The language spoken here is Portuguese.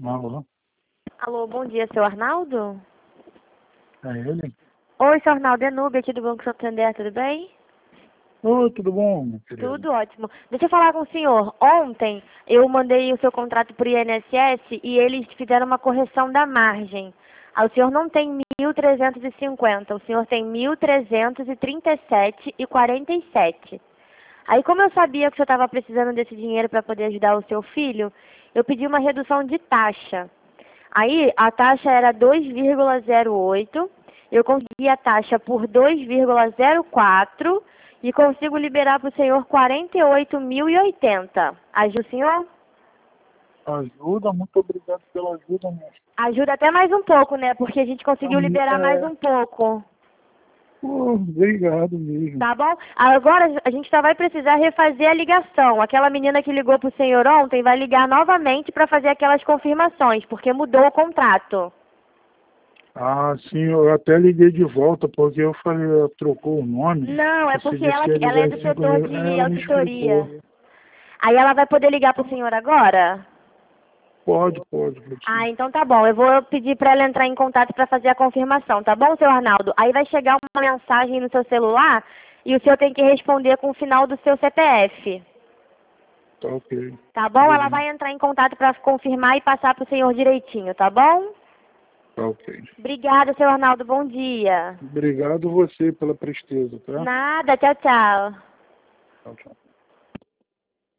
Alô? Alô, bom dia, seu Arnaldo? É ele? Oi, seu Arnaldo, é Núbia aqui do Banco Santander, tudo bem? Oi, tudo bom, meu querido? Tudo ótimo. Deixa eu falar com o senhor. Ontem eu mandei o seu contrato para o INSS e eles fizeram uma correção da margem. O senhor não tem 1.350, o senhor tem 1.337,47. Aí, como eu sabia que o senhor estava precisando desse dinheiro para poder ajudar o seu filho, eu pedi uma redução de taxa. Aí, a taxa era 2,08, eu consegui a taxa por 2,04 e consigo liberar para o senhor 48.080. Ajuda o senhor? Ajuda, muito obrigado pela ajuda, moço. Ajuda até mais um pouco, né? Porque a gente conseguiu liberar mais um pouco. Pô, obrigado mesmo. Tá bom? Agora a gente só vai precisar refazer a ligação. Aquela menina que ligou pro senhor ontem vai ligar novamente para fazer aquelas confirmações, porque mudou o contrato. Ah, sim, eu até liguei de volta, porque eu falei, trocou o nome. Não, é Você porque disse que ia ela ligar é em do 5 setor minutos. de Ela me auditoria. explicou. Aí ela vai poder ligar pro senhor agora? Pode, Ah, então tá bom. Eu vou pedir para ela entrar em contato para fazer a confirmação, tá bom, seu Arnaldo? Aí vai chegar uma mensagem no seu celular e o senhor tem que responder com o final do seu CPF. Tá ok. Tá bom? Ela vai entrar em contato para confirmar e passar pro senhor direitinho, tá bom? Tá ok. Obrigada, seu Arnaldo. Bom dia. Obrigado você pela presteza, tá? Nada. Tchau, tchau. Tchau, tchau.